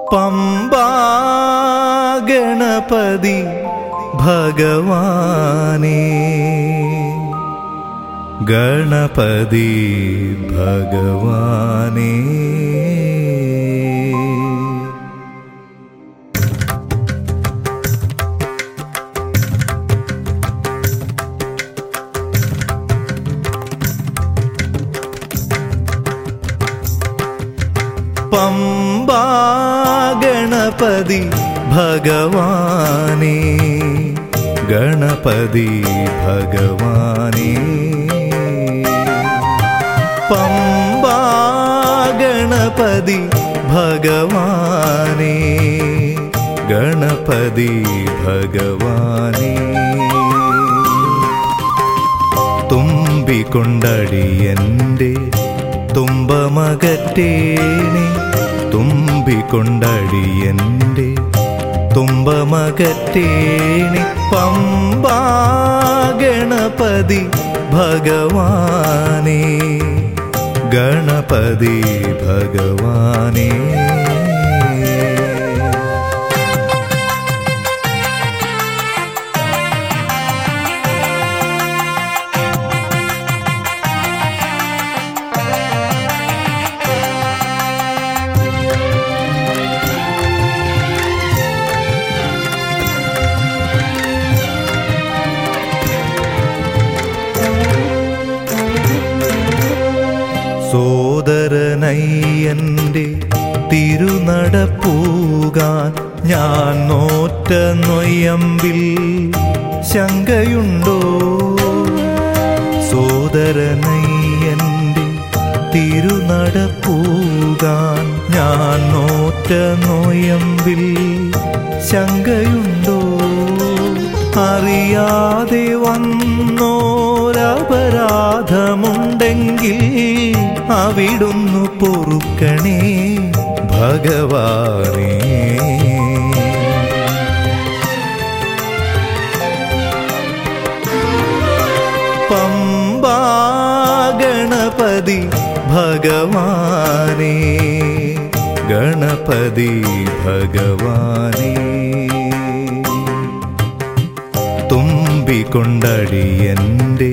പമ്പാ ഗണപതി ഭഗവാനേ, ഗണപതി ഭഗവാനേ. പമ്പാ ഗണപതി ഭഗവാനേ, ഗണപതി ഭഗവാനേ. പമ്പാ ഗണപതി ഭഗവാനേ, ഗണപതി ഭഗവാനേ. തുമ്പിക്കൊണ്ടടിയന്റെ തുമ്പമകറ്റേണേ, തുമ്പിക്കൊണ്ടടിയന്റെ തുമ്പമകറ്റേണേ. പമ്പാ ഗണപതി ഭഗവാനേ, ഗണപതി ഭഗവാനേ. സോദരനയ്യന്റെ തിരുനടപ്പൂകാൻ ഞാൻ നോറ്റ നൊയമ്പിൽ ശങ്കയുണ്ടോ? സോദരനയ്യന്റെ തിരുനടപ്പൂകാൻ ഞാൻ നോറ്റ നൊയമ്പിൽ ശങ്കയുണ്ടോ? അറിയാതെ വന്നോരപരാധമുണ്ടെങ്കിൽ അവിടുന്നു പൊറുക്കണേ ഭഗവാനേ. പമ്പാ ഗണപതി ഭഗവാനേ, ഗണപതി ഭഗവാനേ. തുമ്പിക്കൊണ്ടടിയന്റെ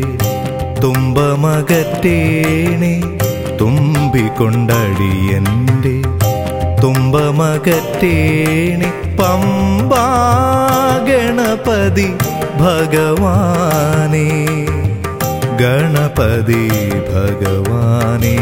തുമ്പമകറ്റേണേ, തുമ്പിക്കൊണ്ടടിയന്റെ തുമ്പമകറ്റേണേ. പമ്പാ ഗണപതി ഭഗവാനേ, ഗണപതി ഭഗവാനേ.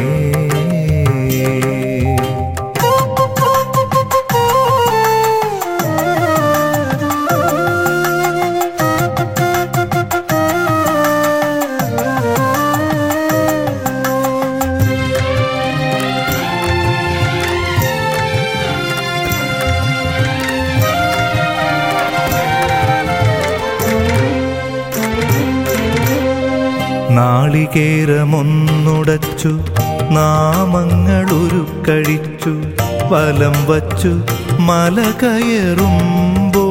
നാളികേരമൊന്നുടച്ചു നാമങ്ങളുരുക്കഴിച്ചു വലം വച്ചു മല കയറുമ്പോ.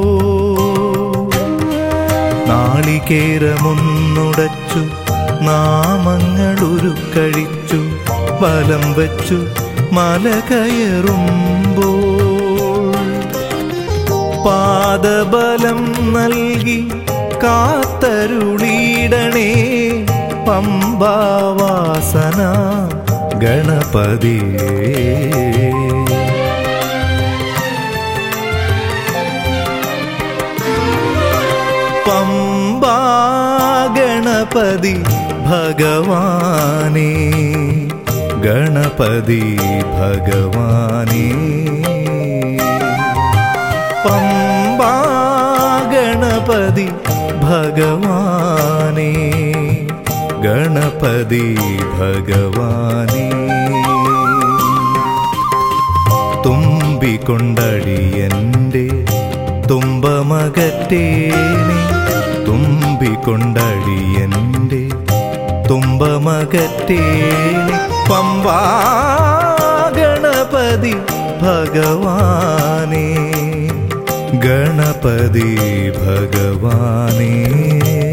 നാളികേരമൊന്നുടച്ചു നാമങ്ങളുരുക്കഴിച്ചു വലം വച്ചു മല കയറുമ്പോ. പാദബലം നൽകി കാത്തരുളിടണേ പമ്പാവാസന ഗണപതിയേ. പമ്പാ ഗണപതി ഭഗവാനേ, ഗണപതി ഭഗവാനേ. പമ്പാ ഗണപതി ഭഗവാനേ, ഗണപതി ഭഗവാനേ. തുമ്പിക്കൊണ്ടടിയന്റെ തുമ്പമകറ്റേണേ, തുമ്പിക്കൊണ്ടടിയന്റെ തുമ്പമകറ്റേണേ. പമ്പാ ഗണപതി ഭഗവാനേ, ഗണപതി ഭഗവാനേ.